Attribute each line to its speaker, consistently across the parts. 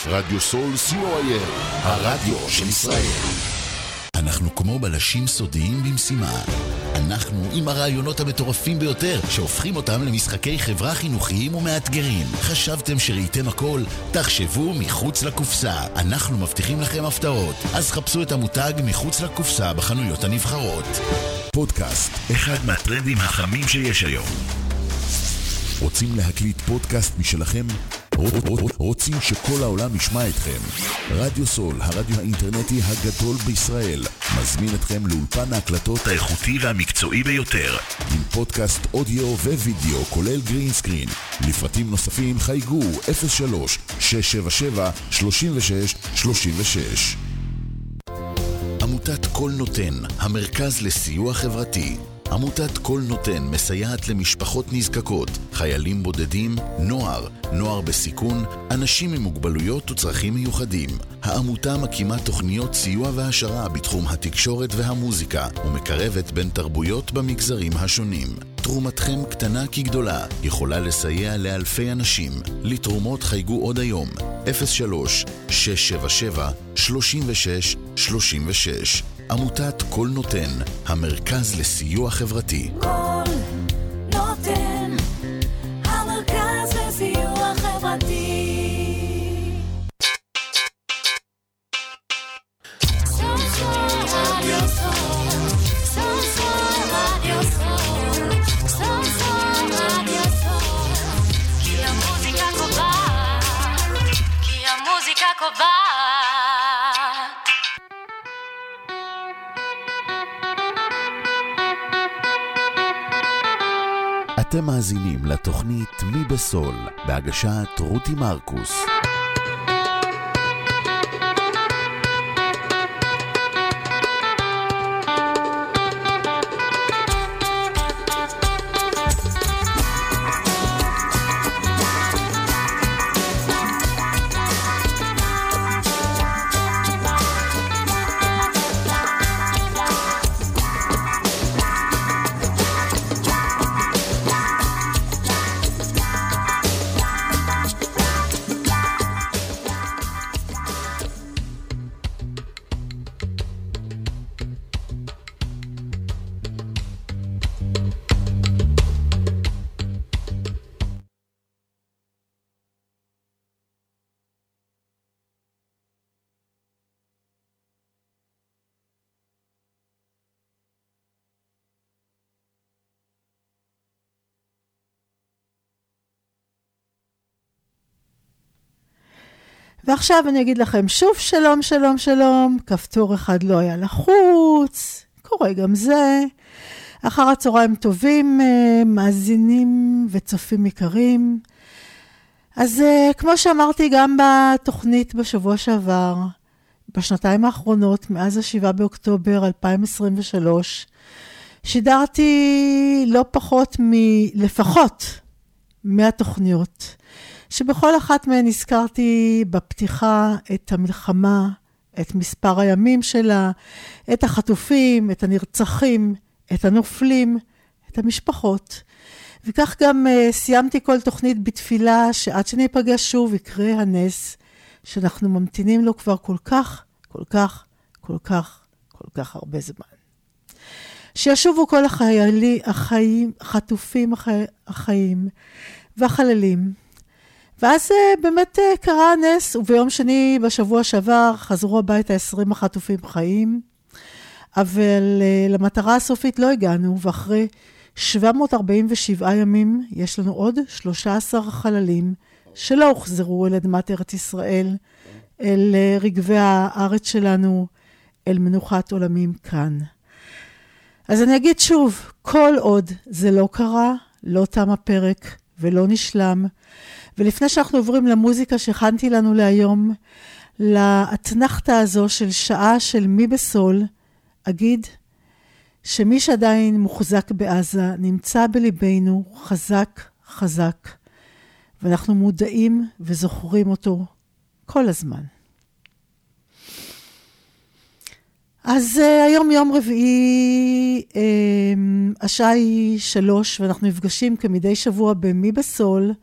Speaker 1: רדיו סול co.il, הרדיו של ישראל. אנחנו כמו בלשים סודיים במשימה. אנחנו עם הרעיונות המטורפים ביותר, שהופכים אותם למשחקי חברה חינוכיים ומאתגרים. חשבתם שראיתם הכל? תחשבו מחוץ לקופסה. אנחנו מבטיחים לכם הפתעות. אז חפשו את המותג מחוץ לקופסה בחנויות הנבחרות. פודקאסט, אחד מהטרנדים החמים שיש היום. רוצים להקליט פודקאסט משלכם? רוצים שכל העולם ישמע אתכם? רדיו סול, הרדיו האינטרנטי הגדול בישראל, מזמין אתכם לאולפן ההקלטות האיכותי והמקצועי ביותר, עם פודקאסט אודיו ווידאו כולל גרין סקרין. לפרטים נוספים חייגו 03-677-3636. עמותת כל נותן, המרכז לסיוע חברתי. עמותת כל נותן מסייעת למשפחות נזקקות, חיילים בודדים, נוער בסיכון, אנשים עם מוגבלויות וצרכים מיוחדים. העמותה מקימה תוכניות סיוע והשרה בתחום התקשורת והמוזיקה, ומקרבת בין תרבויות במגזרים השונים. תרומתכם קטנה כגדולה, יכולה לסייע לאלפי אנשים. לתרומות חייגו עוד היום, 03-677-3636. עמותת כל נותן, המרכז לסיוע חברתי.
Speaker 2: כל נותן, המרכז לסיוע חברתי. כי המוזיקה קובעת.
Speaker 1: אתם מאזינים לתוכנית מי בסול, בהגשת רותי מרקוס.
Speaker 3: ועכשיו אני אגיד לכם שוב שלום, שלום, שלום. כפתור אחד לא היה לחוץ, קורה גם זה. אחר הצהריים טובים, מאזינים וצופים יקרים. אז כמו שאמרתי גם בתוכנית בשבוע שעבר, בשנתיים האחרונות, מאז 7 באוקטובר 2023, שידרתי לא פחות לפחות 100 תוכניות. שבכל אחת מהן הזכרתי בפתיחה את המלחמה, את מספר הימים שלה, את החטופים, את הנרצחים, את הנופלים, את המשפחות. וכך גם סיימתי כל תוכנית בתפילה שעד שניפגש שוב יקרה הנס, שאנחנו ממתינים לו כבר כל כך הרבה זמן. שישובו כל החטופים החיים והחללים. ואז באמת קרה הנס, וביום שני בשבוע שעבר חזרו הביתה 20 החטופים חיים, אבל למטרה הסופית לא הגענו, ואחרי 747 ימים יש לנו עוד 13 חללים שלא הוחזרו אל אדמת ארץ ישראל, אל רגבי הארץ שלנו, אל מנוחת עולמים כאן. אז אני אגיד שוב, כל עוד זה לא קרה, לא תם הפרק ולא נשלם, ולפני שאנחנו עוברים למוזיקה שהכנתי לנו להיום, להתנחתה הזו של שעה של מי בסול, אגיד שמי שעדיין מוחזק בעזה נמצא בליבנו חזק, ואנחנו מודעים וזוכרים אותו כל הזמן. אז היום יום רביעי, השעה היא 3, ואנחנו נפגשים כמדי שבוע במי בסול,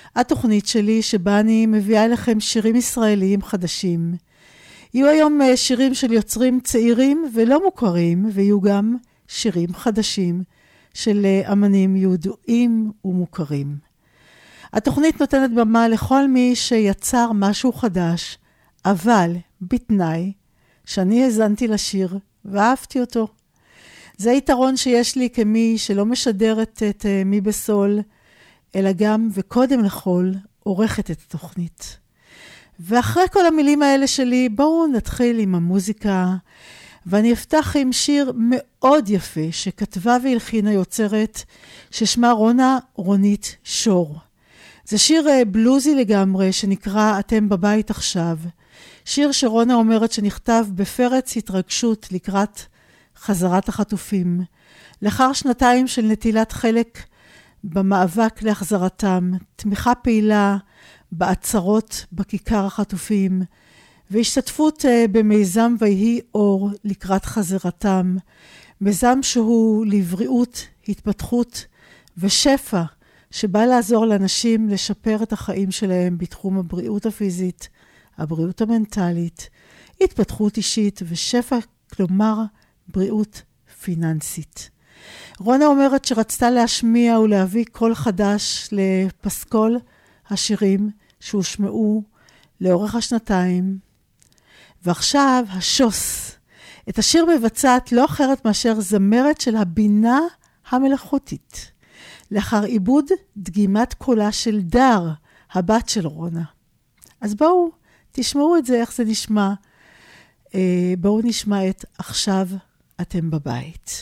Speaker 3: התוכנית שלי שבה אני מביאה לכם שירים ישראליים חדשים. יהיו היום שירים של יוצרים צעירים ולא מוכרים, ויהיו גם שירים חדשים של אמנים יהודיים ומוכרים. התוכנית נותנת במה לכל מי שיצר משהו חדש, אבל בתנאי שאני האזנתי לשיר ואהבתי אותו. זה היתרון שיש לי כמי שלא משדרת את מי בסול, אלא גם וקודם לכל עורכת את התוכנית. ואחרי כל המילים האלה שלי, בואו נתחיל עם המוזיקה, ואני אפתח עם שיר מאוד יפה שכתבה והלחינה יוצרת, ששמה רונית שור. זה שיר בלוזי לגמרי שנקרא אתם בבית עכשיו. שיר שרונה אומרת שנכתב בפרץ התרגשות לקראת חזרת החטופים. לאחר 2 של נטילת חלק במאבק להחזרתם, תמיכה פעילה בעצרות בכיכר החטופים, והשתתפות במיזם ויהי אור לקראת חזרתם, מיזם שהוא לבריאות, התפתחות ושפע, שבא לעזור לאנשים לשפר את החיים שלהם בתחום הבריאות הפיזית, הבריאות המנטלית, התפתחות אישית ושפע, כלומר בריאות פיננסית. רונה אומרת שרצתה להשמיע ולהביא קול חדש לפסקול השירים שהושמעו לאורך 2. ועכשיו השוס. את השיר מבצעת לא אחרת מאשר זמרת של הבינה המלאכותית. לאחר עיבוד דגימת קולה של דר, הבת של רונה. אז בואו תשמעו את זה, איך זה נשמע. בואו נשמע את עכשיו אתם בבית.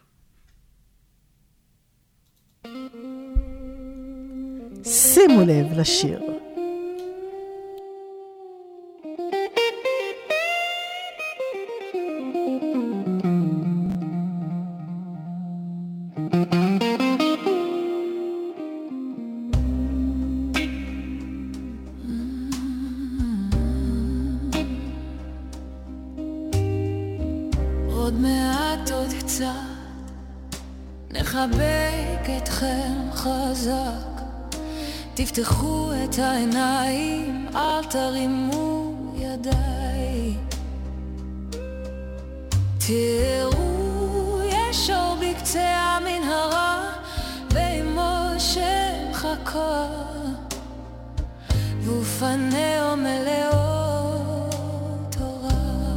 Speaker 3: שימו לב לשיר.
Speaker 2: עוד מעט עוד קצת נחבק אתכם חזק, תפתחו את העיניים, אל תרימו ידיי, תראו יש אור בקצה המנהרה ואימו שמחכה ופניה מלאות אורה.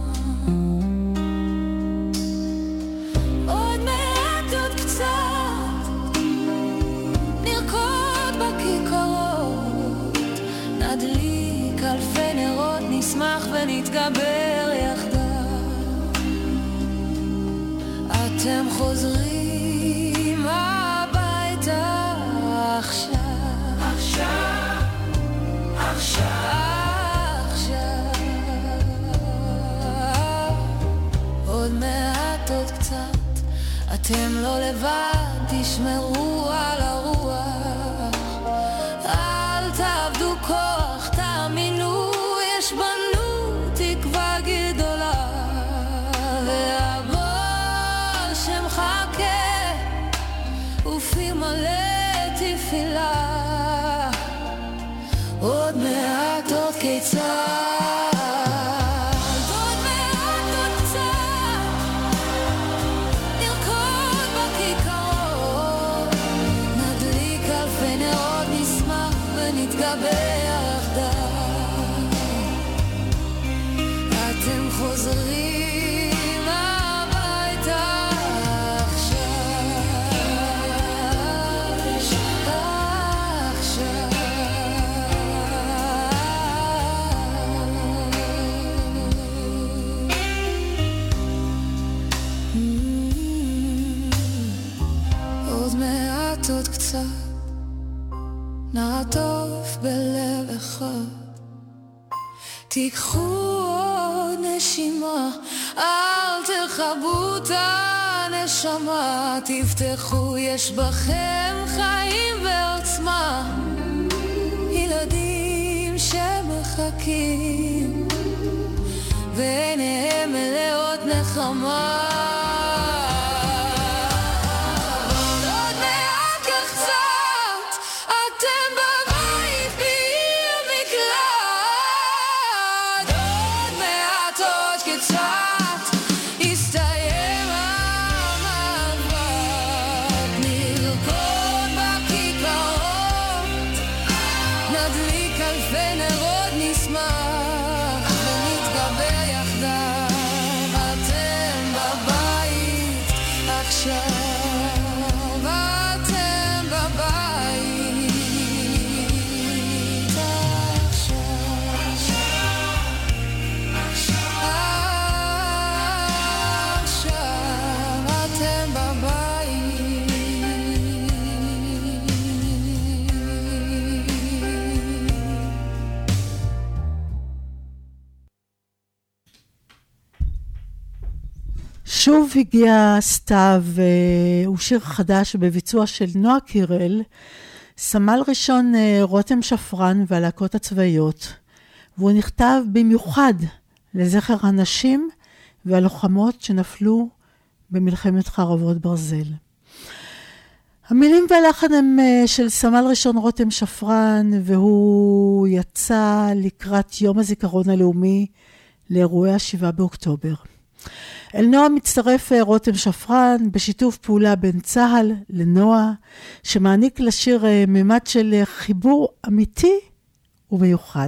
Speaker 2: עוד מעט עוד קצת נרקוד בכיכרות, נדליק אלפי נרות, נשמח ונתגבר יחדיו. אתם חוזרים הביתה עכשיו, עכשיו, עכשיו, עוד מעט עוד קצת, אתם לא לבד, תשמרו על הרוח, אל תעבדו כוח, תאמינו, יש בנו תקווה גדולה, והבור שמחכה ופי מלא תפילה, עוד מעט עוד כיצד, עוד מעט עוד קצת נרקוד בכיכרות, נדליק אלפי נרות, נשמח ונתגבר יחדיו. אתם חוזרים הביתה עוד קצת נעטוף בלב אחד, תיקחו עוד נשימה, אל תרחבו את הנשמה, תפתחו, יש בכם חיים ועוצמה, ילדים שמחכים ועיניהם מלאות נחמה. עוד מעט קצת אתם בבית נדליק אלפי נרות נשמח ונתגבר יחדיו. אתם בבית עכשיו, אתם בבית עכשיו, אתם בבית.
Speaker 3: שוב הגיע סתיו, הוא שיר חדש בביצוע של נועה קירל, סמל ראשון רותם שפרן והלהקות הצבאיות, והוא נכתב במיוחד לזכר הנשים והלוחמות שנפלו במלחמת חרבות ברזל. המילים והלחן הם של סמל ראשון רותם שפרן, והוא יצא לקראת יום הזיכרון הלאומי לאירועי 7 באוקטובר. אל נועה מצטרף רותם שפרן בשיתוף פעולה בין צהל לנועה, שמעניק לשיר ממד של חיבור אמיתי ומיוחד.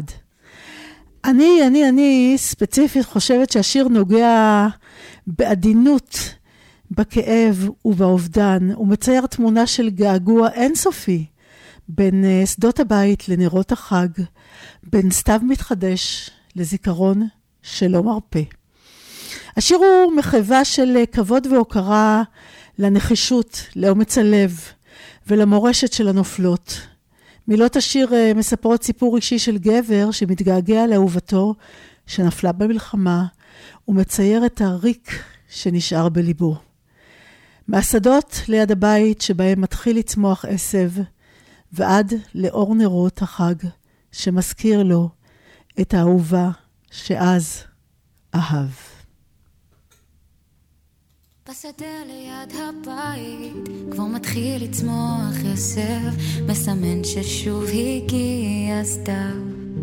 Speaker 3: אני ספציפית חושבת שהשיר נוגע בעדינות, בכאב ובאובדן. הוא מצייר תמונה של געגוע אינסופי בין שדות הבית לנרות החג, בין סתיו מתחדש לזיכרון שלא מרפא. השיר הוא מחווה של כבוד והוקרה לנחישות, לאומץ הלב ולמורשת של הנופלות. מילות השיר מספרות סיפור אישי של גבר שמתגעגע לאהובתו שנפלה במלחמה, ומצייר את הריק שנשאר בליבו. מהשדות ליד הבית שבהם מתחיל לצמוח עשב, ועד לאור נרות החג שמזכיר לו את האהובה שאז אהב.
Speaker 2: בשדה ליד הבית כבר מתחיל לצמוח עשב, מסמן ששוב הגיע סתיו.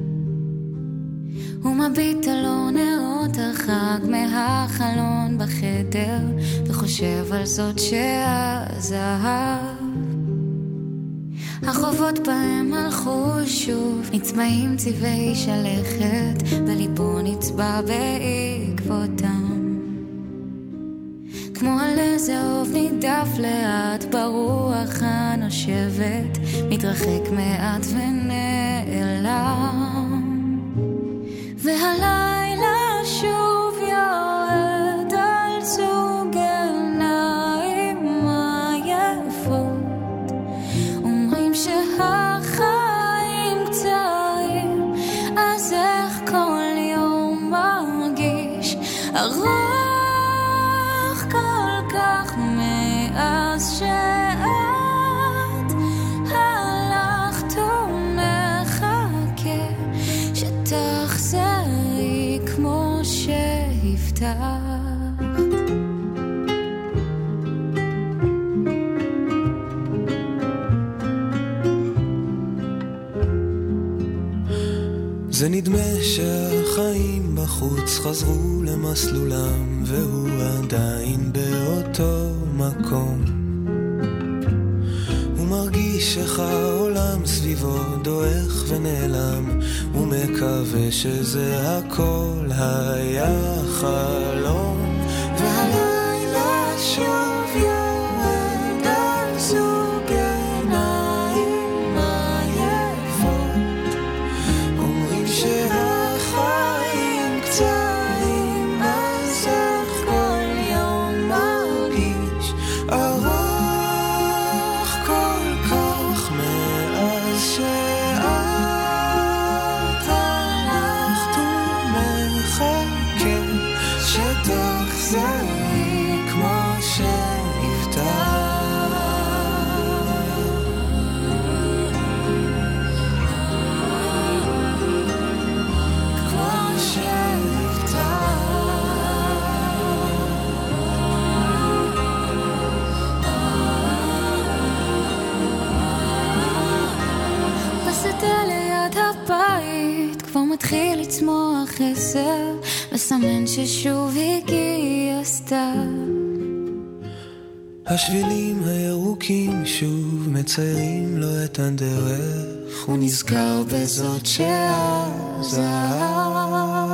Speaker 2: הוא מביט על אור נרות החג מהחלון בחדר, וחושב על זאת שאז אהב. החובות בהם הלכו שוב, נצבעים צבעי שלכת, וליבו נצבע בעקבותם. כמו על איזה אוב נידף לאט ברוח הנושבת, מתרחק מעט ונעלם. והלילה שוב יורד על זוג עיניים עייפות, אומרים שהחיים קצרים, אז איך כל יום מרגיש ארוך כל כך מאז שאת הלכת ומחכה שתחזרי כמו שהבטחת.
Speaker 4: זה נדמה שהחיים בחוץ חזרו למסלולם, והוא עדיין באותו מקום. הוא מרגיש איך העולם סביבו דועך ונעלם, הוא מקווה שזה הכל היה חלום. והלילה שוב יורד על זוג עיניים עייפות, אומרים שהחיים קצרים, אז איך כל יום מרגיש ארוך כל כך מאז שאת הלכת ומחכה שתחזרי כמו שהבטחת. מתחיל לצמוח עשב, מסמן ששוב הגיע סתיו. השבילים הירוקים שוב מציירים לו את הדרך, הוא נזכר בזאת שעזב.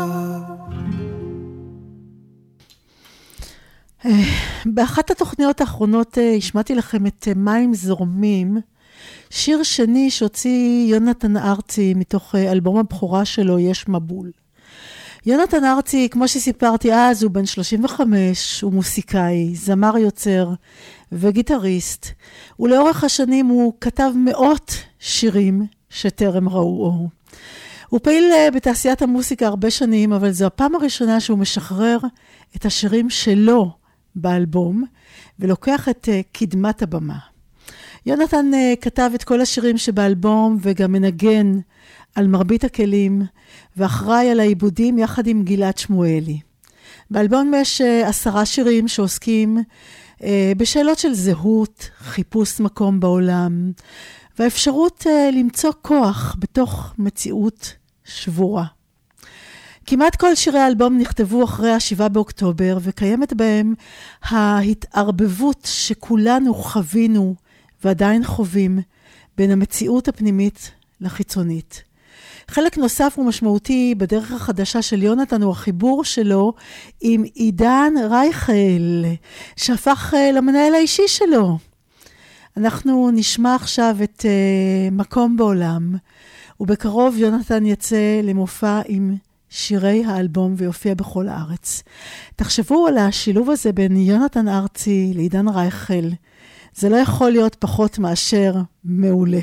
Speaker 3: באחת התוכניות האחרונות השמעתי לכם את מים זורמים, שיר שני שהוציא יונתן ארצי מתוך אלבום הבכורה שלו, יש מבול. יונתן ארצי, כמו שסיפרתי אז, הוא בן 35, הוא מוסיקאי, זמר יוצר וגיטריסט. ולאורך השנים הוא כתב מאות שירים שטרם ראו אור. הוא פעיל בתעשיית המוסיקה הרבה שנים, אבל זו הפעם הראשונה שהוא משחרר את השירים שלו באלבום, ולוקח את קדמת הבמה. יונתן כתב את כל השירים שבאלבום, וגם מנגן על מרבית הכלים, ואחראי על העיבודים יחד עם גלעד שמואלי. באלבום יש 10 שירים שעוסקים בשאלות של זהות, חיפוש מקום בעולם, והאפשרות למצוא כוח בתוך מציאות שבורה. כמעט כל שירי האלבום נכתבו אחרי 7 באוקטובר, וקיימת בהם ההתערבבות שכולנו חווינו ועדיין חווים בין המציאות הפנימית לחיצונית. חלק נוסף ומשמעותי בדרך החדשה של יונתן הוא החיבור שלו עם עידן רייכל, שהפך למנהל האישי שלו. אנחנו נשמע עכשיו את מקום בעולם, ובקרוב יונתן יצא למופע עם שירי האלבום ויופיע בכל הארץ. תחשבו על השילוב הזה בין יונתן ארצי לעידן רייכל. זה לא יכול להיות פחות מאשר מעולה.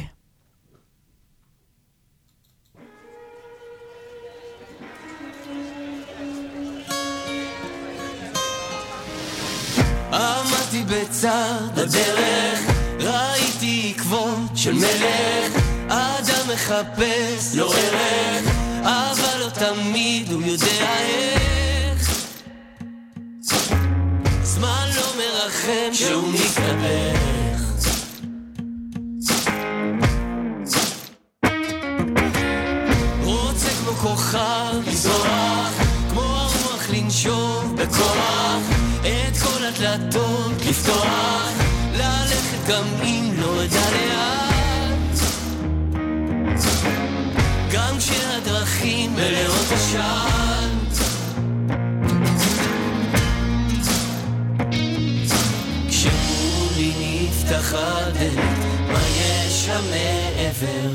Speaker 5: עמדתי בצד הדרך, ראיתי עקבות של מלך, אדם מחפש לו ערך, אבל לא תמיד הוא יודע איך. זמן לא מרחם שהוא מתלבך, רוצה כמו כוכב לזרוח, כמו הרוח לנשוב בכוח, את כל הדלתות לפתוח, ללכת גם אם לא יודע לאט, גם כשהדרכים מלאות עשן. כשמולי נפתח הדלת, מה יש שם מעבר?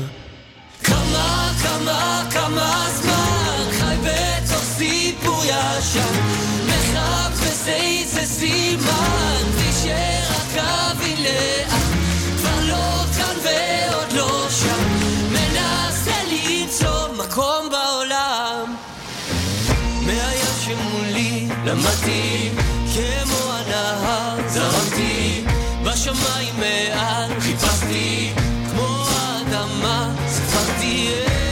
Speaker 5: כמה זמן חי בתוך סיפור ישן, מחפש איזה סימן, ושרק אבין לאט, כבר לא כאן ועוד לא שם, מנסה למצוא מקום בעולם. מהים שמולי למדתי, כמו הנהר זרמתי, בשמיים מעל חיפשתי, כמו האדמה ספרתי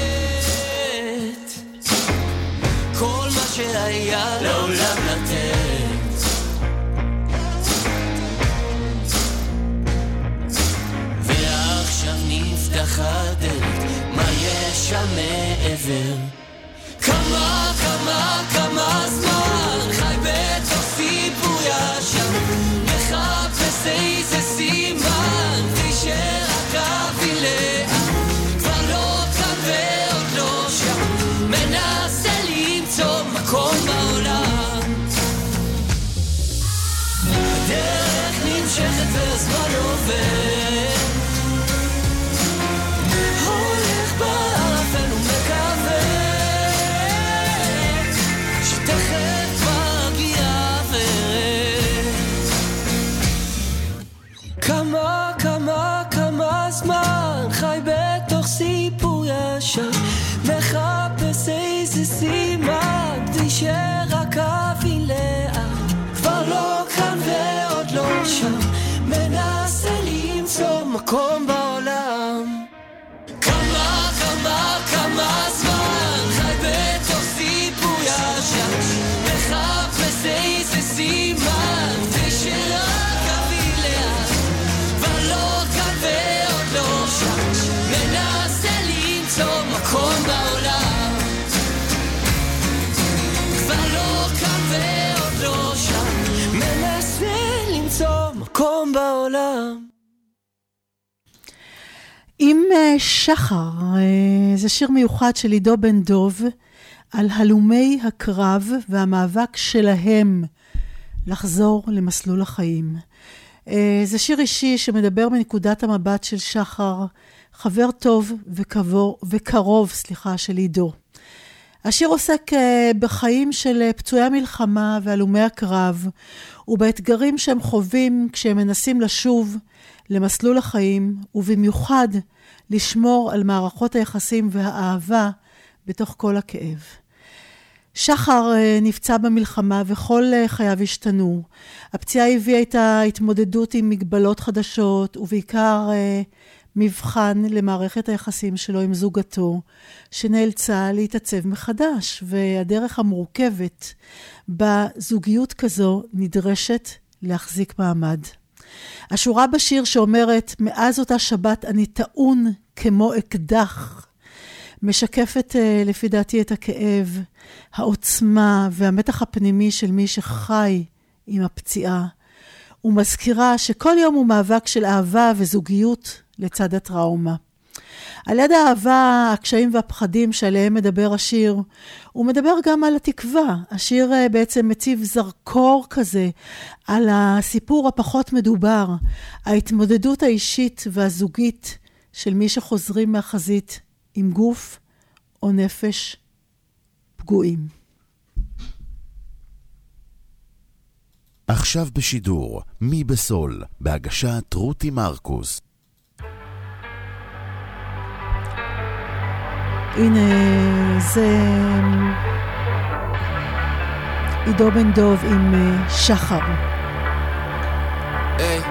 Speaker 5: את כל מה שהיה לעולם לתת. ועכשיו נפתח הדלת, מה יש שם מעבר? כמה זמן חי בתוך סיפור ישן, מחפש איזה סימן, ושרק אבין לאט, כבר לא כאן ועוד לא שם, מנסה למצוא מקום בעולם. הדרך נמשכת והזמן עובר, הולך באפל ומקווה שתכף מגיע ורד. כמה זמן חי בתוך סיפור ישן, מחפש איזה סימן, כדי שרק אבין לאט, כבר לא כאן ועוד לא שם, מנסה למצוא מקום בעולם. כמה זמן חי בתוך סיפור ישן, מחפש איזה סימן, כדי שרק אבין לאט, כבר לא כאן ועוד לא שם, מנסה למצוא מקום בעולם. כבר
Speaker 3: עם שחר, זה שיר מיוחד של עידו בן דוב, על הלומי הקרב והמאבק שלהם לחזור למסלול החיים. זה שיר אישי שמדבר מנקודת המבט של שחר, חבר טוב וקרוב של עידו. השיר עוסק בחיים של פצועי המלחמה והלומי הקרב, ובאתגרים שהם חווים כשהם מנסים לשוב למסלול החיים, ובמיוחד לשמור על מערכות היחסים והאהבה בתוך כל הכאב. שחר נפצע במלחמה וכל חייו השתנו. הפציעה הביאה את ההתמודדות עם מגבלות חדשות, ובעיקר מבחן למערכת היחסים שלו עם זוגתו, שנאלצה להתעצב מחדש, והדרך המורכבת בזוגיות כזו נדרשת להחזיק מעמד. השורה בשיר שאומרת, מאז אותה שבת אני טעון כמו אקדח, משקפת לפי דעתי את הכאב, העוצמה והמתח הפנימי של מי שחי עם הפציעה, ומזכירה שכל יום הוא מאבק של אהבה וזוגיות לצד הטראומה. על יד האהבה, הקשיים והפחדים שעליהם מדבר השיר, הוא מדבר גם על התקווה. השיר בעצם מציב זרקור כזה על הסיפור הפחות מדובר, ההתמודדות האישית והזוגית של מי שחוזרים מהחזית עם גוף או נפש פגועים.
Speaker 1: עכשיו בשידור, מי בסול, בהגשת רותי מרקוס.
Speaker 3: הנה, זה עידו בן דוב עם שחר.
Speaker 6: היי,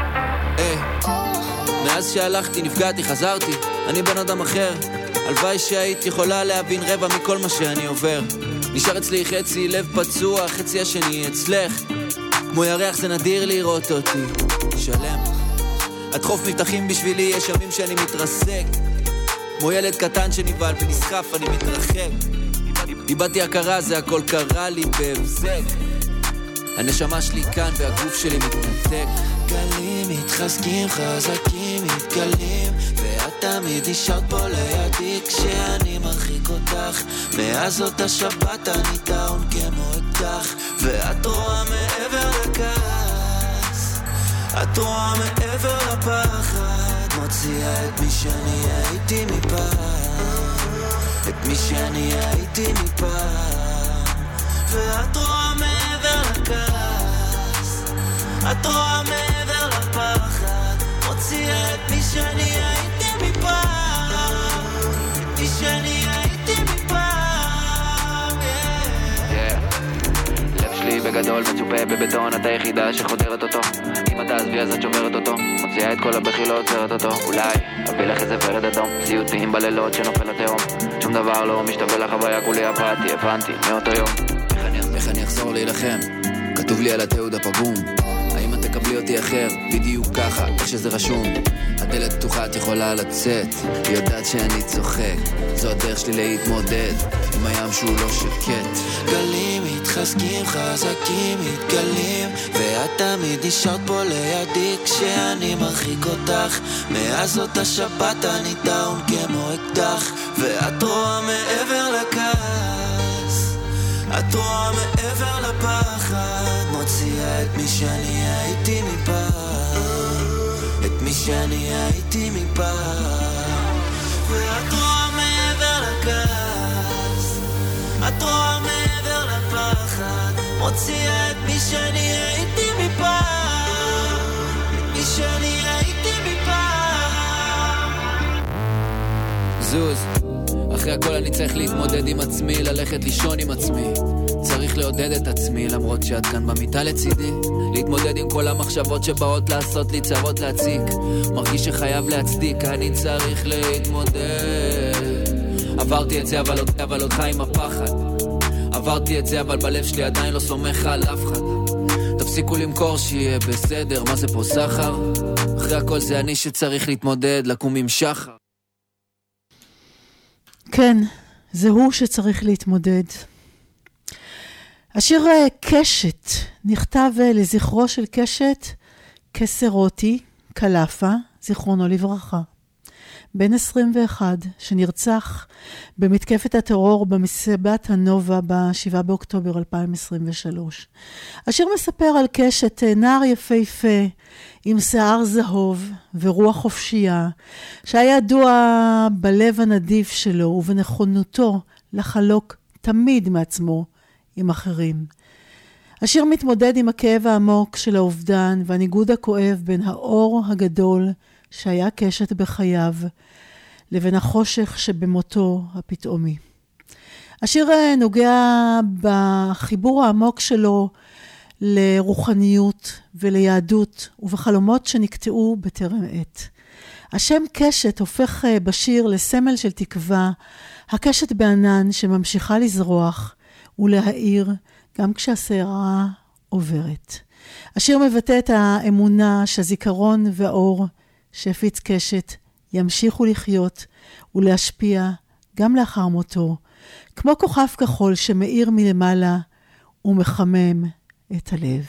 Speaker 6: מאז שהלכתי, נפגעתי, חזרתי, אני בן אדם אחר. הלוואי שהיית יכולה להבין רבע מכל מה שאני עובר. נשאר אצלי חצי לב פצוע, חצי השני אצלך. כמו ירח זה נדיר לראות אותי שלם. את חוף מבטחים בשבילי, יש ימים שאני מתרסק כמו ילד קטן שנבעל ונסחף, אני מתרחב. איבדתי הכרה, זה הכל קרה לי בהבזק. הנשמה שלי כאן והגוף שלי מתנתק.
Speaker 5: גלים מתחזקים, חזקים מתגלים, ואת תמיד נשארת פה לידי כשאני מרחיק אותך. מאז אותה שבת אני טעון כמו אקדח, ואת רואה מעבר לכעס, את רואה מעבר לפחד, מוציאה את מי שאני הייתי מפעם, את מי שאני הייתי מפעם. ואת רואה מעבר לכעס, את רואה מעבר לפחד, מוציאה את מי שאני הייתי מפעם, את מי שאני הייתי מפעם.
Speaker 6: לב שלי בגדול מצופה בבטון, את היחידה שחודרת אותו. אם אתה עזבי אז את שוברת אותו, מוציאה את כל הבחילות, עוצרת אותו. אולי אביא לך איזה ורד אדום, סיוטים בלילות שנופל לתהום. שום דבר לא משתווה לחוויה, כולי אפתי, הבנתי מאותו יום. איך אני אחזור להילחם? כתוב לי על התיעוד הפגום. האם את תקבלי אותי אחר? בדיוק ככה, איך שזה רשום. הדלת פתוחה, את יכולה לצאת, היא יודעת שאני צוחק, זו הדרך שלי להתמודד עם הים שהוא לא שקט.
Speaker 5: גלים מתחזקים, חזקים מתגלים, ואת תמיד נשארת פה לידי כשאני מרחיק אותך. מאז אותה שבת אני טעון כמו אקדח, ואת רואה מעבר לכעס, את רואה מעבר לפחד, מוציאה את מי שאני הייתי מפעם, את מי שאני הייתי מפעם. ואת רואה מעבר לכעס, את רואה מעבר לפחד, מוציאה את מי שאני הייתי מפעם, את מי שאני הייתי מפעם.
Speaker 6: זוז, אחרי הכל אני צריך להתמודד עם עצמי, ללכת לישון עם עצמי, צריך לעודד את עצמי למרות שאת כאן במיטה לצידי, להתמודד עם כל המחשבות שבאות לעשות לי צרות להציק, מרגיש שחייב להצדיק, אני צריך להתמודד. עברתי את זה אבל עוד חי עם הפחד, עברתי את זה אבל בלב שלי עדיין לא סומך על אף אחד. תפסיקו למכור שיהיה בסדר, מה זה פה סחר? אחרי הכל זה אני שצריך להתמודד, לקום עם שחר.
Speaker 3: כן, זה הוא שצריך להתמודד. השיר קשת נכתב לזכרו של קשת קסרותי קלפה, זיכרונו לברכה. בן 21, שנרצח במתקפת הטרור במסיבת הנובה ב-7 באוקטובר 2023. השיר מספר על קשת, נער יפהפה עם שיער זהוב ורוח חופשייה, שהיה ידוע בלב הנדיב שלו ובנכונותו לחלוק תמיד מעצמו עם אחרים. השיר מתמודד עם הכאב העמוק של האובדן והניגוד הכואב בין האור הגדול שהיה קשת בחייו לבין החושך שבמותו הפתאומי. השיר נוגע בחיבור העמוק שלו לרוחניות וליהדות ובחלומות שנקטעו בטרם עת. השם קשת הופך בשיר לסמל של תקווה, הקשת בענן שממשיכה לזרוח ולהאיר גם כשהסערה עוברת. השיר מבטא את האמונה שהזיכרון והאור שהפיץ קשת ימשיכו לחיות ולהשפיע גם לאחר מותו, כמו כוכב כחול שמאיר מלמעלה ומחמם את הלב.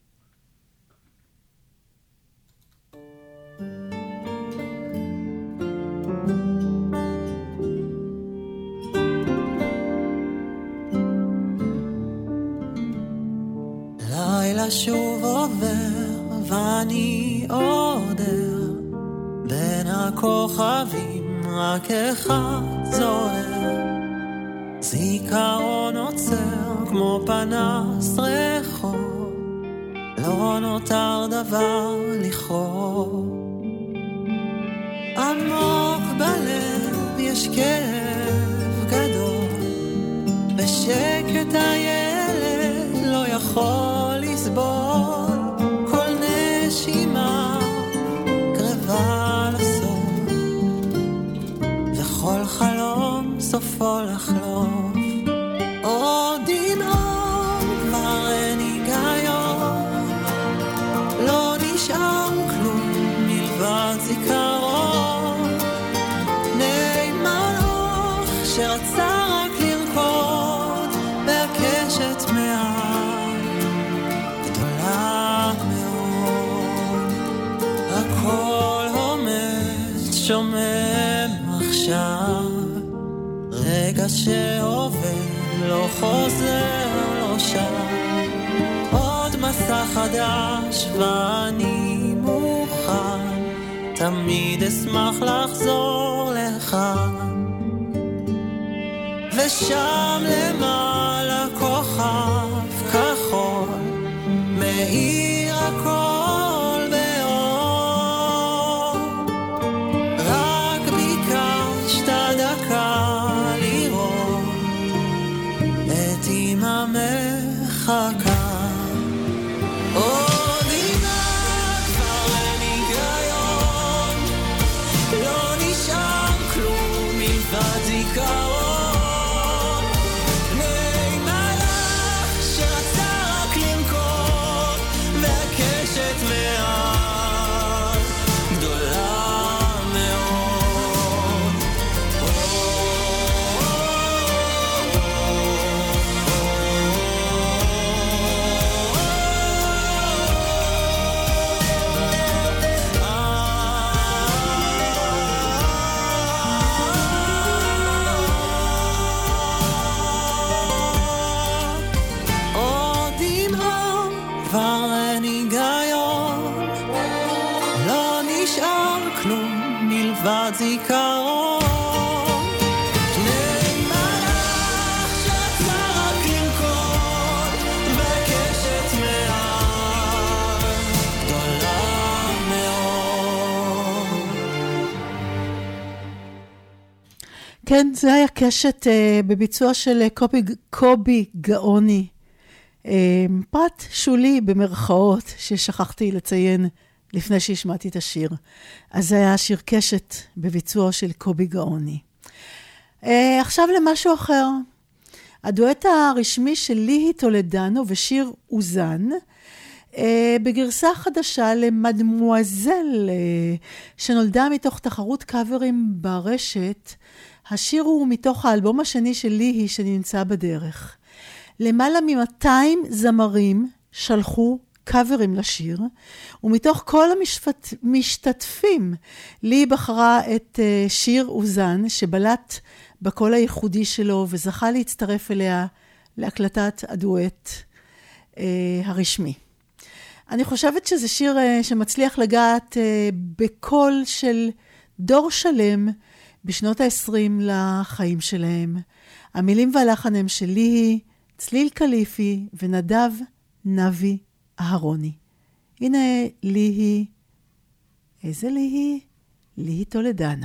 Speaker 7: לילה שוב עובר ואני עודר בין הכוכבים, רק אחד זוהר. זיכרון עוצר כמו פנס רחוב, לא נותר דבר לכאוב. עמוק בלב יש כאב גדול, בשקט הילד לא יכול לסבול, כל נשימה קרבה לסוף, וכל חלום סופו לחלוף. עוד ינעום כבר אין היגיון, לא נשאר כלום מלבד זיכרון, נאמן אוך שרצה רק לרקוד בהקשת מעט גדולה מאוד. הכל עומד שומם עכשיו, רגע שעובר לא חוזר לא שם. עוד מסע חדש ואני מוכן, תמיד אשמח לחזור לך. ושם למעלה כוכב כחול מאיר הכל באור, רק ביקשת דקה לראות את אמא מחכה. עוד עינה כבר אין היגיון, לא נשאר כלום מלבד זיכרון, זיכרון, פני מלאך שרצה רק לרקוד בקשת מעט גדולה מאוד.
Speaker 3: כן, זה היה קשת בביצוע של קובי גאוני. פרט שולי במרכאות ששכחתי לציין לפני שהשמעתי את השיר. אז זה היה שיר קשת בביצוע של קובי גאוני. עכשיו למשהו אחר. הדואט הרשמי של ליהי טולדנו ושיר אוזן, בגרסה חדשה למדמואזל, שנולדה מתוך תחרות קאברים ברשת. השיר הוא מתוך האלבום השני של ליהי שנמצא בדרך. למעלה מ-200 זמרים שלחו קאברים לשיר, ומתוך כל המשתתפים, לי בחרה את שיר אוזן, שבלט בקול הייחודי שלו, וזכה להצטרף אליה להקלטת הדואט הרשמי. אני חושבת שזה שיר שמצליח לגעת בקול של דור שלם בשנות ה-20 לחיים שלהם. המילים והלחן הם של ליהי, צליל קליפי ונדב נבי אהרוני. הנה ליהי, איזה ליהי? ליהי טולדנו.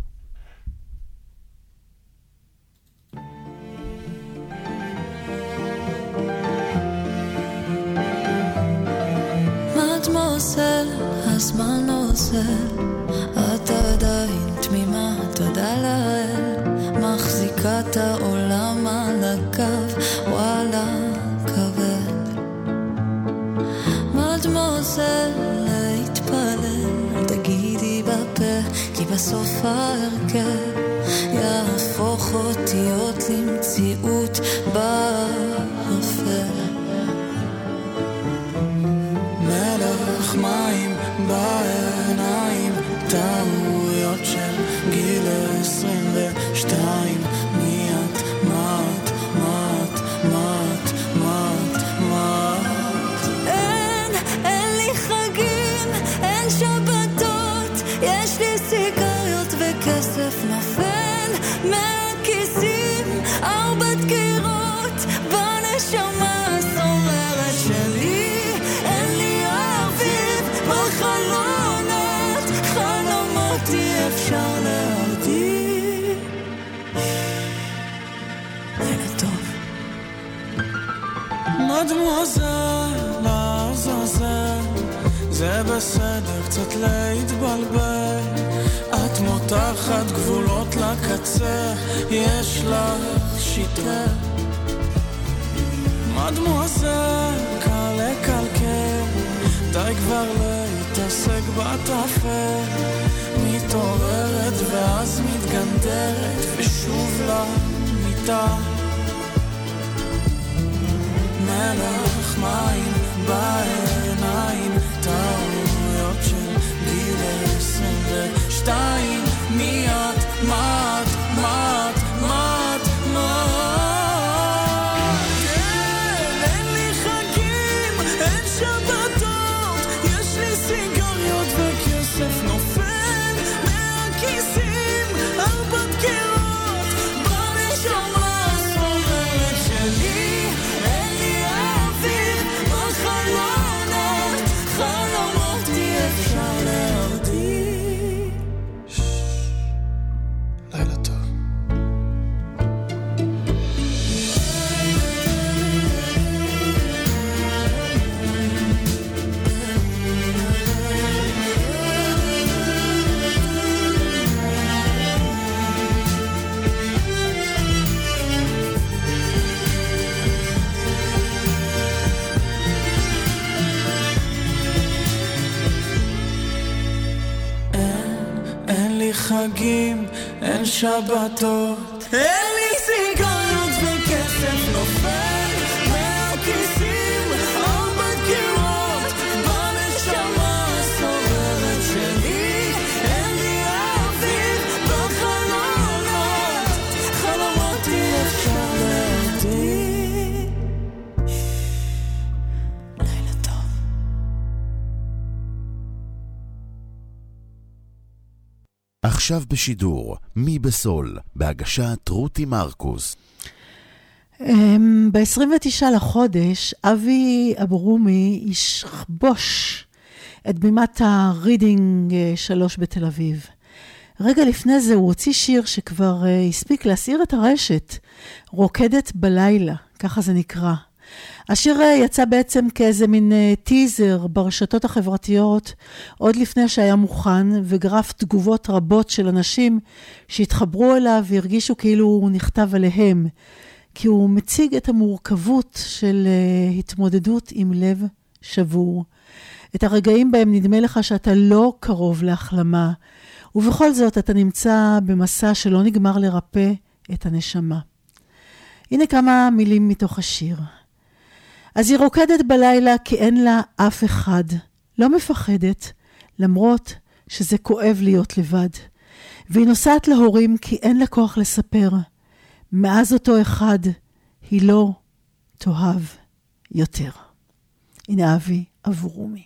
Speaker 4: מדמוסל, הזמן עוזר, את עדיין תמימה, תודה לאל, מחזיקה את העולם על הגב, וואלה כבד. מדמוסל, להתפלל, תגידי בפה, כי בסוף ההרכב יהפוך אותיות למציאות באפל. מלך מים בעיניים, טעויות של גיל 22, מיד מת, מת, מת, מת, מת. אין לי חגים, אין שבתות, יש לי סיגריות וכסף נופל מהכיסים, 4 דקירות בנשמה הסוררת שלי. בחלונות, חלומות אי אפשר להרדים. לילה טוב. מדמוזל, לעזאזל, זה בסדר קצת להתבלבל, את מותחת גבולות לקצה, יש לך שיטה. מדמוזל, קל לקלקל, די כבר להתעסק בתפל, מתעוררת ואז מתגנדרת ושוב למיטה. מלך מים בעיניים, טעויות של גיל 22, מיד מת, מת, מת, מת. אין לי חגים, אין שבתות, יש לי סיגריות וכסף נופל מהכיסים, 4 דקירות בנשמה הסוררת שלי. אין לי אוויר בחלונות, חלומות אי אפשר להרדים. לילה טוב. אין לי חגים, אין שבתות, אין לי סיגריות וכסף נופל מהכיסים, 4 דקירות בנשמה הסוררת שלי. אין לי אוויר בחלונות, חלומות אי אפשר להרדים. לילה טוב.
Speaker 1: עכשיו בשידור, מי בסול, בהגשת רותי מרקוס.
Speaker 3: ב-29 לחודש, אבי אברומי ישבוש את בימת הרידינג 3 בתל אביב. רגע לפני זה הוא הוציא שיר שכבר הספיק להסעיר את הרשת, רוקדת בלילה, ככה זה נקרא. השיר יצא בעצם כאיזה מין טיזר ברשתות החברתיות, עוד לפני שהיה מוכן, וגרף תגובות רבות של אנשים שהתחברו אליו והרגישו כאילו הוא נכתב עליהם, כי הוא מציג את המורכבות של התמודדות עם לב שבור. את הרגעים בהם נדמה לך שאתה לא קרוב להחלמה, ובכל זאת אתה נמצא במסע שלא נגמר לרפא את הנשמה. הנה כמה מילים מתוך השיר. אז היא רוקדת בלילה כי אין לה אף אחד. לא מפחדת, למרות שזה כואב להיות לבד. והיא נוסעת להורים כי אין לה כוח לספר. מאז אותו אחד, היא לא תאהב יותר. הנה אבי עבור רומי.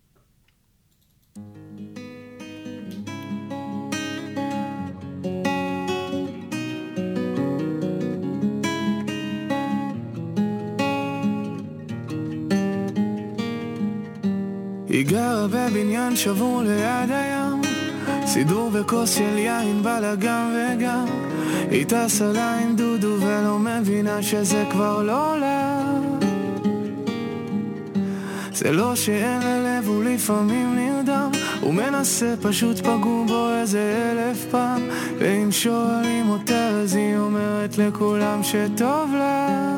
Speaker 4: היא גרה בבניין שבור ליד הים, סידור וכוס של יין בלגן וגם היא טסה לה עם דודו ולא מבינה שזה כבר לא לה. זה לא שאין לה לב, הוא לפעמים נרדם, הוא מנסה פשוט פגעו בו איזה 1000 פעם, ואם שואלים אותה אז היא אומרת לכולם שטוב לה.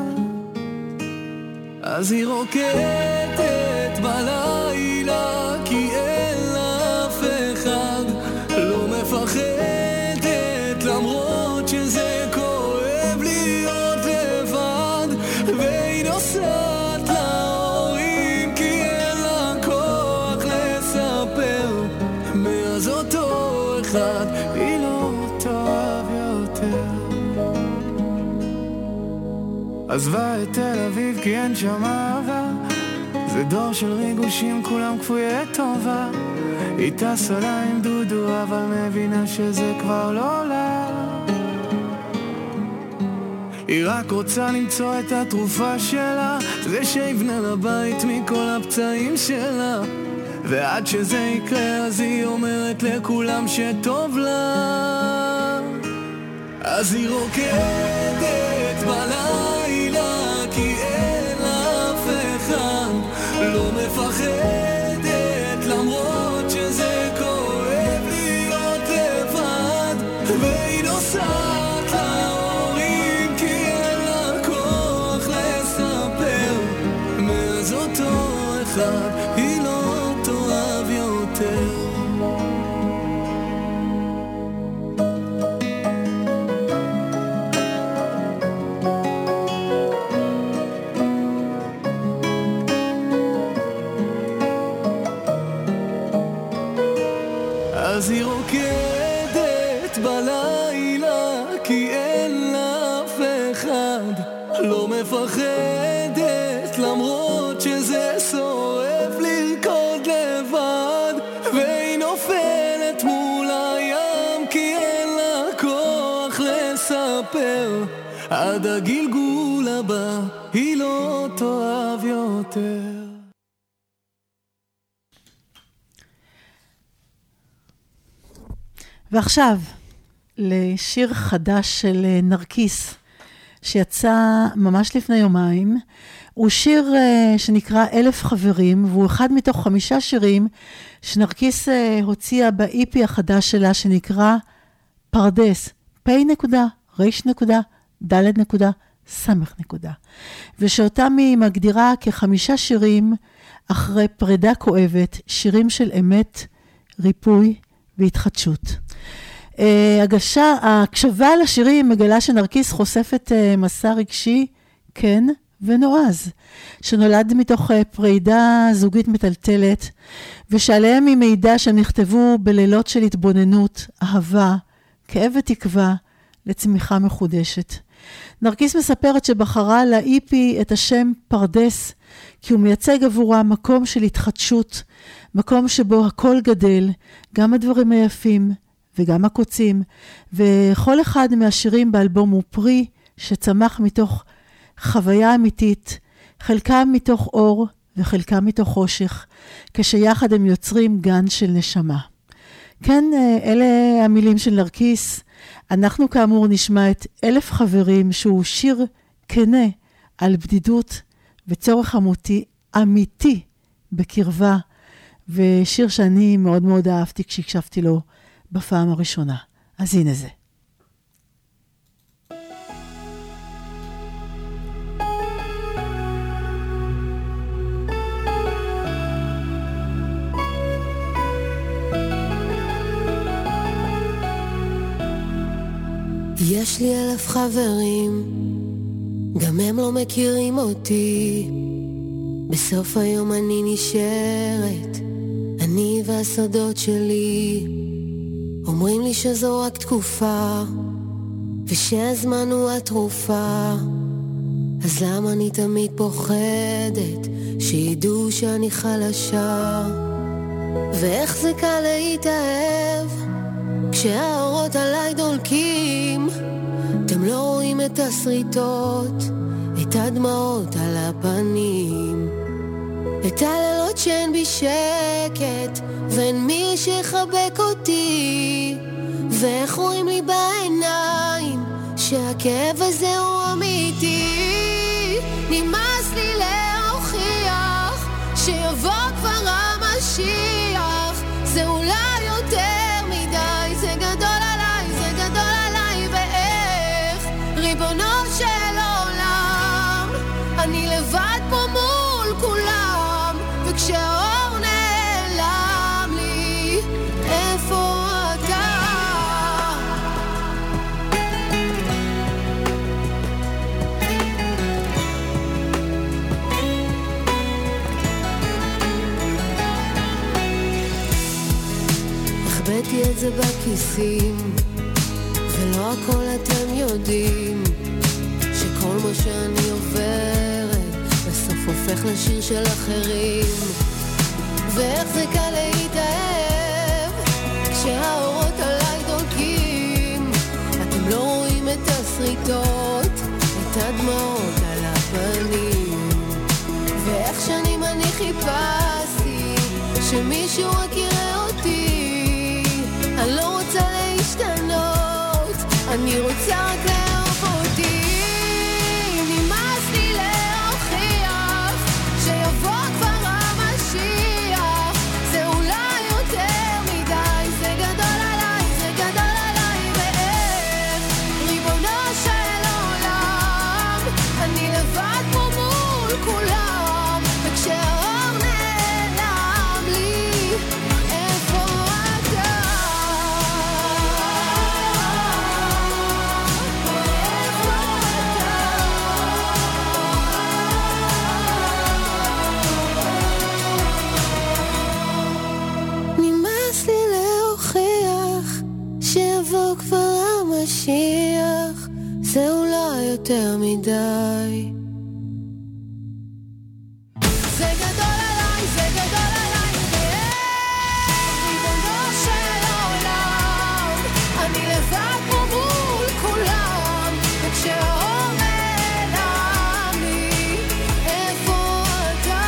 Speaker 4: אז היא רוקדת בלילה כי אין לה אף אחד, לא מפחדת למרות שזה כואב להיות לבד, והיא נוסעת להורים כי אין לה כוח לספר. מאז אותו אחד היא לא תאהב יותר. עזבה את תל אביב כי אין שם אהבה, זה דור של ריגושים כולם כפויי טובה. היא טסה לה עם דודו אבל מבינה שזה כבר לא לה. היא רק רוצה למצוא את התרופה שלה, זה שיבנה לבית מכל הפצעים שלה, ועד שזה יקרה אז היא אומרת לכולם שטוב לה. אז היא רוקדת בלילה כי אין לה אף אחד, לא מפחדת למרות שזה כואב להיות לבד, והיא נוסעת להורים כי אין לה כוח לספר. מאז אותו אחד היא לא תאהב יותר. אז היא רוקדת בלילה כי אין לה אף אחד, לא מפחדת למרות שזה שורף לרקוד לבד, והיא נופלת מול הים כי אין לה כוח לספר. עד הגלגול הבא היא לא תאהב יותר.
Speaker 3: ועכשיו, לשיר חדש של נרקיס, שיצא ממש לפני יומיים. הוא שיר שנקרא 1000 חברים, והוא אחד מתוך 5 שירים שנרקיס הוציאה באיפי החדש שלה, שנקרא פרדס, פ.ר.ד.ס. ושאותם היא מגדירה כ5 שירים אחרי פרידה כואבת, שירים של אמת, ריפוי והתחדשות. הקשבה לשירים מגלה שנרקיס חושפת מסע רגשי כן ונועז, שנולד מתוך פרידה זוגית מטלטלת, ושעליהם היא מידע שהם נכתבו בלילות של התבוננות, אהבה, כאב ותקווה לצמיחה מחודשת. נרקיס מספרת שבחרה לאיפי את השם פרדס, כי הוא מייצג עבורה מקום של התחדשות, מקום שבו הכל גדל, גם הדברים היפים וגם הקוצים, וכל אחד מהשירים באלבום הוא פרי שצמח מתוך חוויה אמיתית, חלקם מתוך אור וחלקם מתוך חושך, כשיחד הם יוצרים גן של נשמה. כן, אלה המילים של נרקיס. אנחנו כאמור נשמע את 1000 חברים, שהוא שיר כנה על בדידות וצורך אמיתי בקרבה, ושיר שאני מאוד מאוד אהבתי כשהקשבתי לו בפעם הראשונה. אז הנה זה.
Speaker 8: יש לי 1000 חברים, גם הם לא מכירים אותי, בסוף היום אני נשארת, אני והסודות שלי. אומרים לי שזו רק תקופה, ושהזמן הוא התרופה. אז למה אני תמיד פוחדת שידעו שאני חלשה? ואיך זה קל להתאהב כשהאורות עליי דולקים. אתם לא רואים את הסריטות, את הדמעות על הפנים, את הלילות שאין בי שקט ואין מי שיחבק אותי. ואיך רואים לי בעיניים שהכאב הזה הוא אמיתי. נמאס לי להוכיח שיבוא כבר המשיח. זה אולי יותר מדי, זה גדול עליי, זה גדול עליי. ואיך ריבונו של עולם, אני לבד פה מול כולם, וכשהאור נעלם לי, איפה אתה? החבאתי את זה בכיסים, ולא הכל אתם יודעים, שכל מה שאני עוברת בסוף הופך לשיר של אחרים. ואיך זה קל להתאהב כשהאורות עליי דולקים. אתם לא רואים את הסריטות, את הדמעות על הפנים. ואיך שנים אני חיפשתי שמישהו רק יראה אותי. אני לא רוצה להשתנות, אני רוצה רק לאהוב אותי. נמאס לי להוכיח שיבוא כבר המשיח. זה אולי יותר מדי, זה גדול עליי, זה גדול עליי. ואיך ריבונו של עולם, אני לבד פה מול כולם, וכשהאור נעלם לי, איפה אתה? נמאס לי להוכיח שיבוא כבר המשיח. זה אולי יותר מדי. זה גדול עליי, זה גדול עליי. ריבונו של עולם, אני לבד פה מול כולם, וכשהאור נעלם לי, איפה אתה?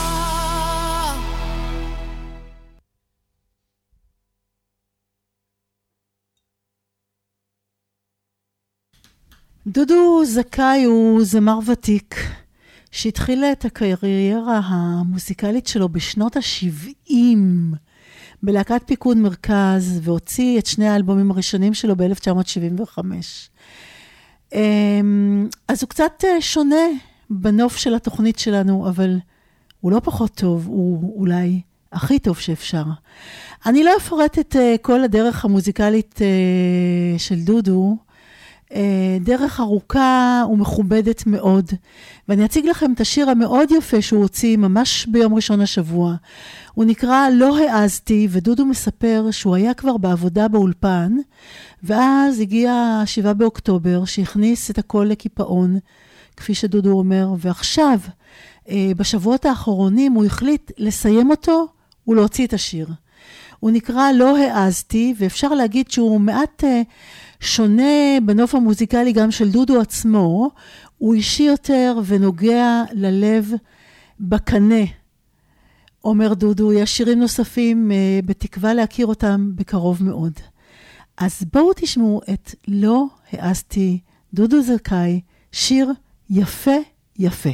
Speaker 3: דודו זכאי הוא זמר ותיק, שהתחיל את הקריירה המוזיקלית שלו בשנות ה-70 בלהקת פיקוד מרכז, והוציא את שני האלבומים הראשונים שלו ב-1975. אז הוא קצת שונה בנוף של התוכנית שלנו, אבל הוא לא פחות טוב, הוא אולי הכי טוב שאפשר. אני לא אפרט את כל הדרך המוזיקלית של דודו, דרך ארוכה ומכובדת מאוד, ואני אציג לכם את השיר המאוד יפה שהוא הוציא ממש ביום ראשון השבוע. הוא נקרא לא העזתי, ודודו מספר שהוא היה כבר בעבודה באולפן, ואז הגיע 7 באוקטובר שהכניס את הכל לקיפאון, כפי שדודו אומר, ועכשיו בשבועות האחרונים הוא החליט לסיים אותו ולהוציא את השיר. הוא נקרא לא העזתי, ואפשר להגיד שהוא מעט שונה בנוף המוזיקלי גם של דודו עצמו. הוא אישי יותר ונוגע ללב בקנה. אומר דודו, יש שירים נוספים בתקווה להכיר אותם בקרוב מאוד. אז בואו תשמעו את לא העזתי, דודו זכאי, שיר יפה יפה.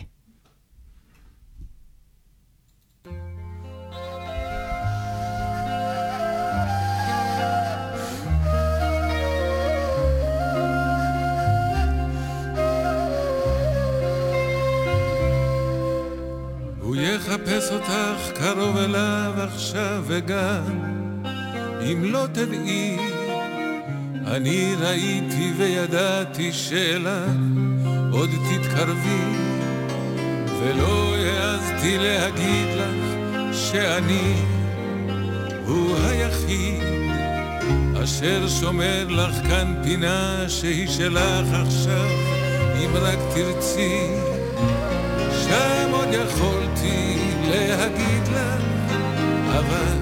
Speaker 9: הוא יחפש אותך קרוב אליו עכשיו וגם אם לא תדעי אני ראיתי וידעתי שאליו עוד תתקרבי ולא העזתי להגיד לך שאני הוא היחיד אשר שומר לך כאן פינה שהיא שלך עכשיו אם רק תרצי שם עוד יכולתי להגיד לך אבל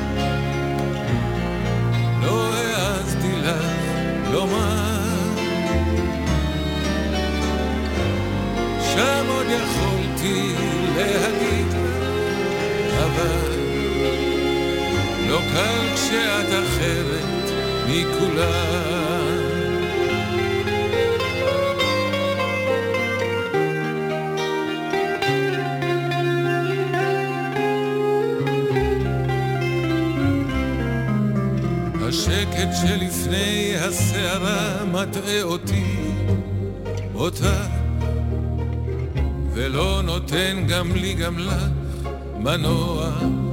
Speaker 9: לא העזתי לך לומר שם עוד יכולתי להגיד לך אבל לא קל כשאת אחרת מכולם השקט שלפני הסערה מטעה אותה ולא נותן גם לי גם לך מנוע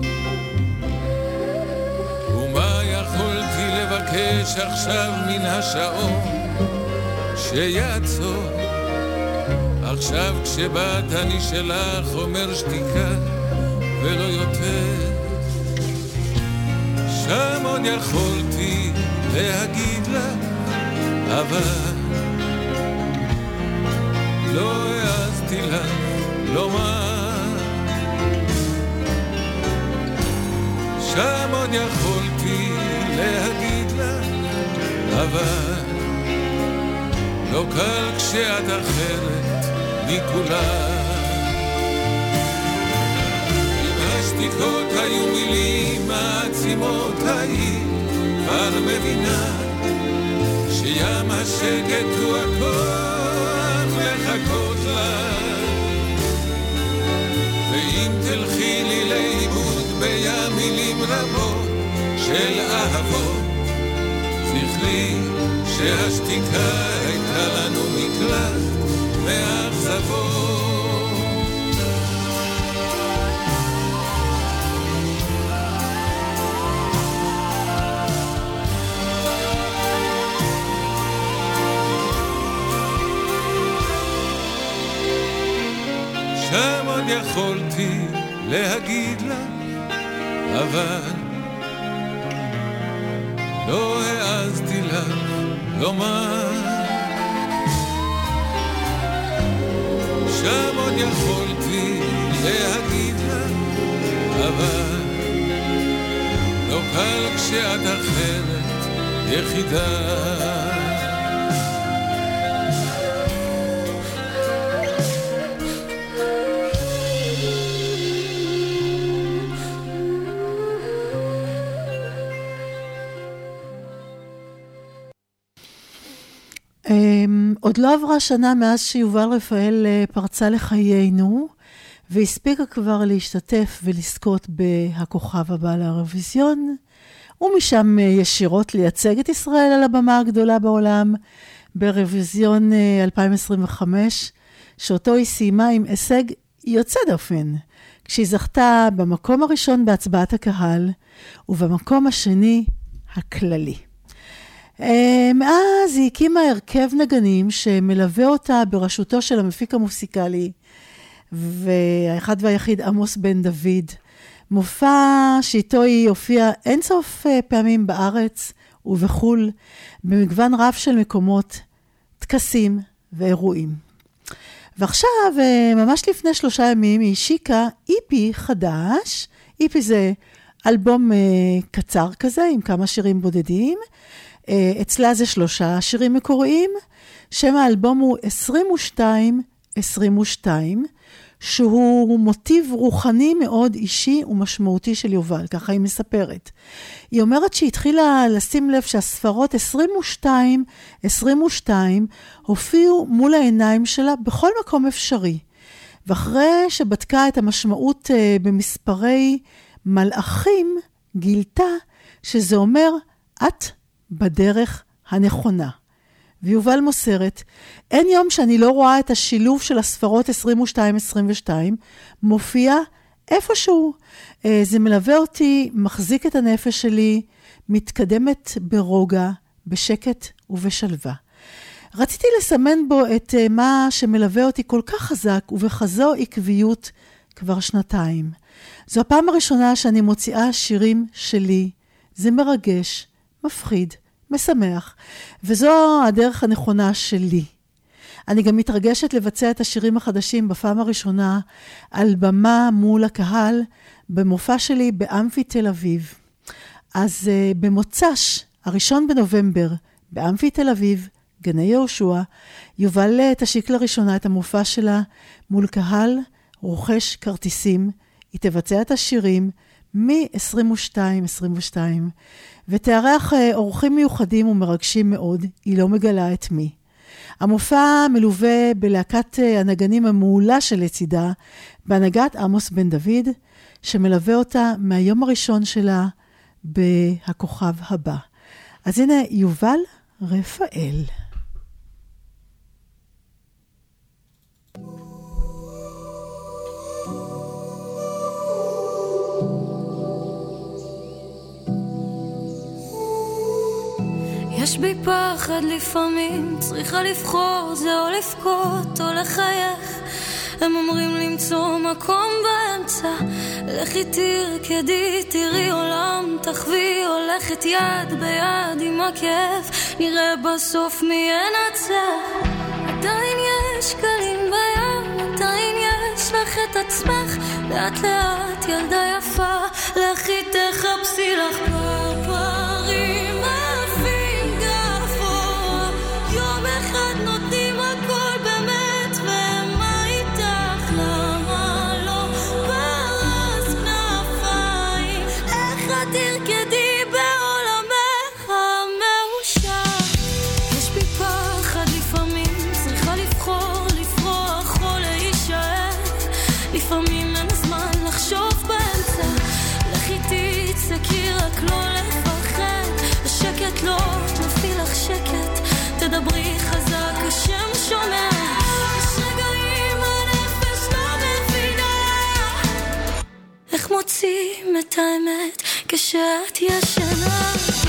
Speaker 9: ומה יכולתי לבקש עכשיו מן השעון שיעצור עכשיו כשבאת אני שלך אומר שתיקה ולא יותר שם עוד יכולתי להגיד לך אבל לא העזתי לך לומר שם עוד יכולתי להגיד לך אבל לא קל כשאת אחרת מכולם השתיקות היו מילים מעצימות היית כבר מבינה שים השקט הוא הכוח לחכות לך ואם תלכי לי לאיבוד בים מילים רבות של אהבות זכרי שהשתיקה הייתה לנו מקלט מאכזבות שם עוד יכולתי להגיד לך אבל לא העזתי לך לומר שם עוד יכולתי להגיד לך אבל לא קל כשאת אחרת יחידה
Speaker 3: עוד לא עברה שנה מאז שיובל רפאל פרצה לחיינו, והספיקה כבר להשתתף ולזכות בהכוכב הבא לאירוויזיון, ומשם ישירות לייצג את ישראל על הבמה הגדולה בעולם, באירוויזיון 2025, שאותו היא סיימה עם הישג יוצא דופן, כשהיא זכתה במקום הראשון בהצבעת הקהל, ובמקום השני הכללי. מאז היא הקימה הרכב נגנים שמלווה אותה בראשותו של המפיק המוסיקלי והאחד והיחיד עמוס בן דוד. מופע שאיתו היא הופיעה אינסוף פעמים בארץ ובחול במגוון רב של מקומות, טקסים ואירועים. ועכשיו, ממש לפני 3 ימים, היא השיקה איפי חדש. איפי זה אלבום קצר כזה עם כמה שירים בודדים. אצלה זה 3 שירים מקוריים, שם האלבום הוא 22, שהוא מוטיב רוחני מאוד אישי ומשמעותי של יובל, ככה היא מספרת. היא אומרת שהיא התחילה לשים לב שהספרות 22 הופיעו מול העיניים שלה בכל מקום אפשרי. ואחרי שבדקה את המשמעות במספרי מלאכים, גילתה שזה אומר את בדרך הנכונה. ויובל מוסרת, אין יום שאני לא רואה את השילוב של הספרות 22 מופיע איפשהו. זה מלווה אותי, מחזיק את הנפש שלי, מתקדמת ברוגע, בשקט ובשלווה. רציתי לסמן בו את מה שמלווה אותי כל כך חזק ובכזו עקביות כבר שנתיים. זו הפעם הראשונה שאני מוציאה שירים שלי. זה מרגש, מפחיד, משמח, וזו הדרך הנכונה שלי. אני גם מתרגשת לבצע את השירים החדשים בפעם הראשונה על במה מול הקהל במופע שלי באמפי תל אביב. אז במוצ"ש, 1 בנובמבר, באמפי תל אביב, גני יהושע, יובל תשיק לראשונה את המופע שלה מול קהל רוכש כרטיסים. היא תבצע את השירים מ-22 ותארח אורחים מיוחדים ומרגשים מאוד, היא לא מגלה את מי. המופע מלווה בלהקת הנגנים המעולה שלצידה, בהנהגת עמוס בן דוד, שמלווה אותה מהיום הראשון שלה בהכוכב הבא. אז הנה יובל רפאל.
Speaker 2: יש בי פחד לפעמים, צריכה לבחור, זה או לבכות או לחייך. הם אומרים למצוא מקום באמצע, לכי תרקדי, תראי עולם, תחווי, הולכת יד ביד עם הכאב, נראה בסוף מי ינצח. עדיין יש קלים בים, עדיין יש לך את עצמך, לאט לאט ילדה יפה, לכי תחפשי לך פרפרים.
Speaker 10: תדברי חזק, השם שומע. יש רגעים הנפש לא מבינה איך מוצאים את האמת כשאת ישנה.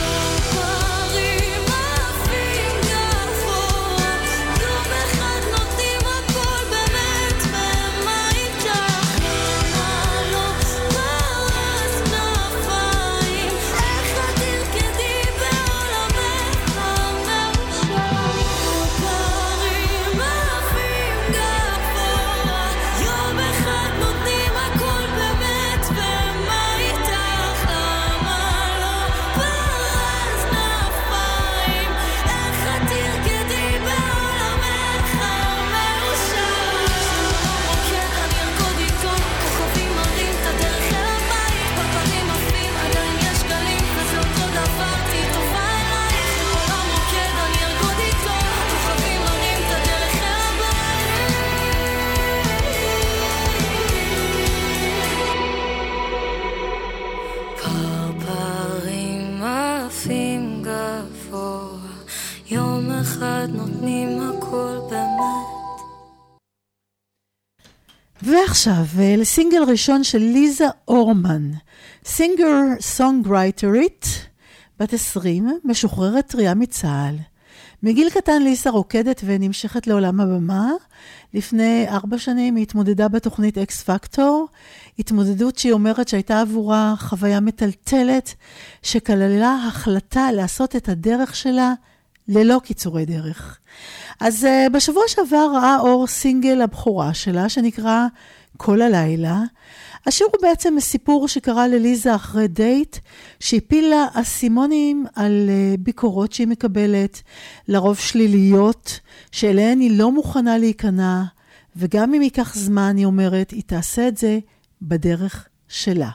Speaker 3: ועכשיו, לסינגל ראשון של ליזה אורמן, סינגר סונגרייטרית, בת 20, משוחררת טריה מצה"ל. מגיל קטן ליזה רוקדת ונמשכת לעולם הבמה. לפני 4 שנים היא התמודדה בתוכנית אקס פקטור, התמודדות שהיא אומרת שהייתה עבורה חוויה מטלטלת, שכללה החלטה לעשות את הדרך שלה ללא קיצורי דרך. אז בשבוע שעבר ראה אור סינגל הבכורה שלה, שנקרא כל הלילה. השיר הוא בעצם סיפור שקרה לליזה אחרי דייט, שהפילה אסימונים על ביקורות שהיא מקבלת, לרוב שליליות, שאליהן היא לא מוכנה להיכנע, וגם אם ייקח זמן, היא אומרת, היא תעשה את זה בדרך שלה.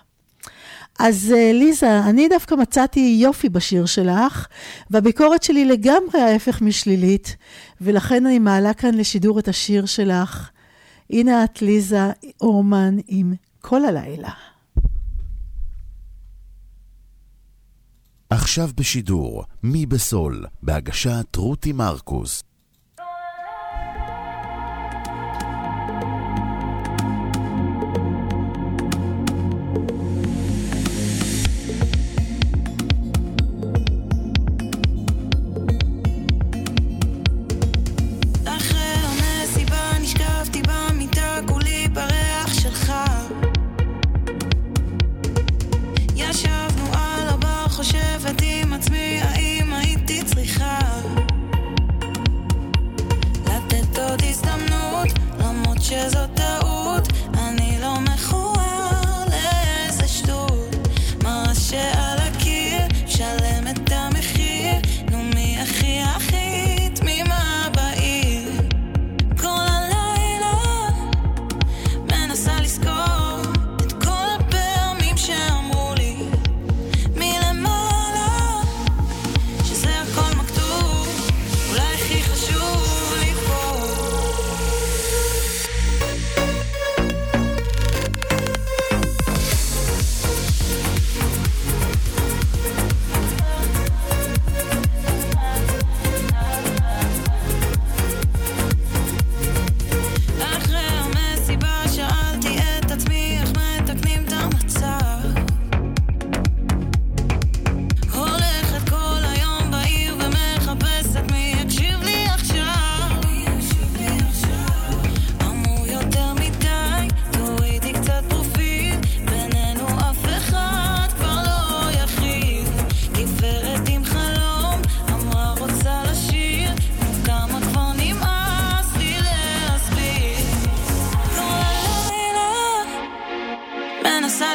Speaker 3: אז ליזה, אני דווקא מצאתי יופי בשיר שלך, והביקורת שלי לגמרי ההפך משלילית, ולכן אני מעלה כאן לשידור את השיר שלך. הנה את ליזה אורמן עם כל הלילה.
Speaker 1: עכשיו בשידור, מי בסול, בהגשת רותי מרקוס.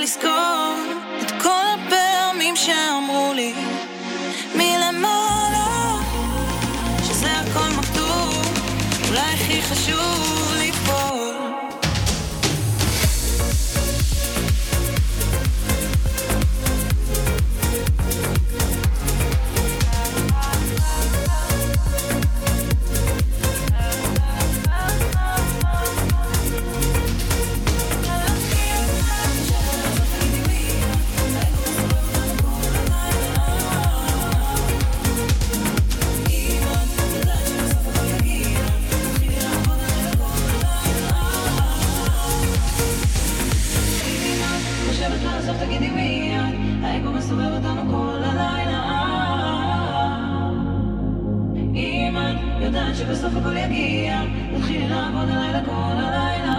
Speaker 10: לזכור את כל הפעמים שאמרו לי מלמעלה שזה הכל מכתוב, אולי הכי חשוב ליפול.
Speaker 2: שבסוף הכל יגיע, נתחיל לעבוד הלילה כל הלילה.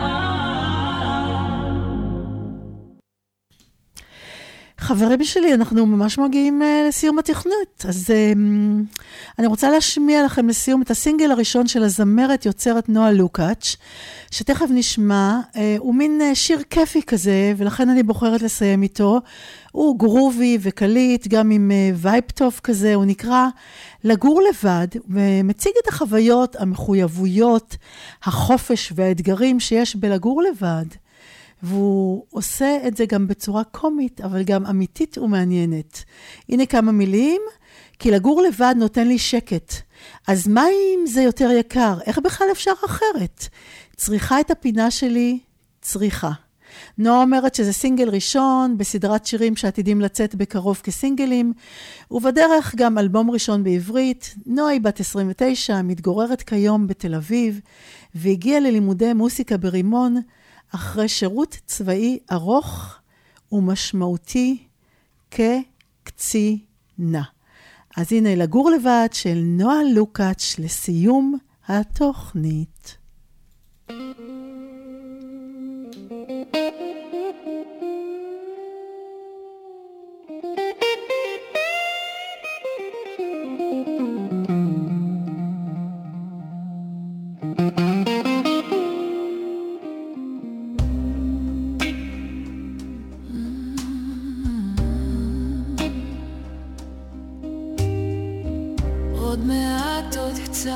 Speaker 3: חברים שלי, אנחנו ממש מגיעים לסיום התכנות, אז אני רוצה להשמיע לכם לסיום את הסינגל הראשון של הזמרת יוצרת נועה לוקאץ', שתכף נשמע, הוא מין שיר כיפי כזה, ולכן אני בוחרת לסיים איתו. הוא גרובי וקליט, גם עם וייב טוב כזה, הוא נקרא לגור לבד, ומציג את החוויות, המחויבויות, החופש והאתגרים שיש בלגור לבד. והוא עושה את זה גם בצורה קומית, אבל גם אמיתית ומעניינת. הנה כמה מילים, כי לגור לבד נותן לי שקט. אז מה אם זה יותר יקר? איך בכלל אפשר אחרת? צריכה את הפינה שלי, צריכה. נועה אומרת שזה סינגל ראשון בסדרת שירים שעתידים לצאת בקרוב כסינגלים, ובדרך גם אלבום ראשון בעברית. נועה היא בת 29, מתגוררת כיום בתל אביב, והגיעה ללימודי מוסיקה ברימון, אחרי שירות צבאי ארוך ומשמעותי כקצינה. אז הנה לגור לבד של נועה לוקאץ' לסיום התוכנית.
Speaker 2: עוד מעט עוד קצת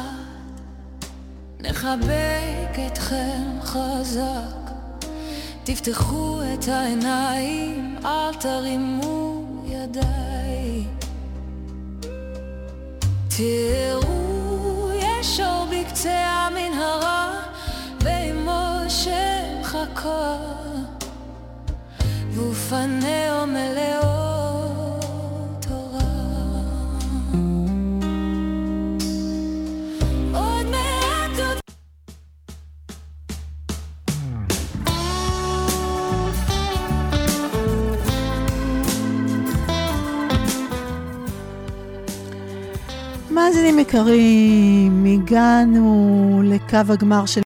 Speaker 2: נחבק אתכם חזק, תפתחו את העיניים, אל תרימו ידיי, תראו יש אור בקצה המנהרה ואימו שמחכה ופניה מלאות אורה. עוד מעט עוד
Speaker 3: מאזינים יקרים, הגענו לקו הגמר של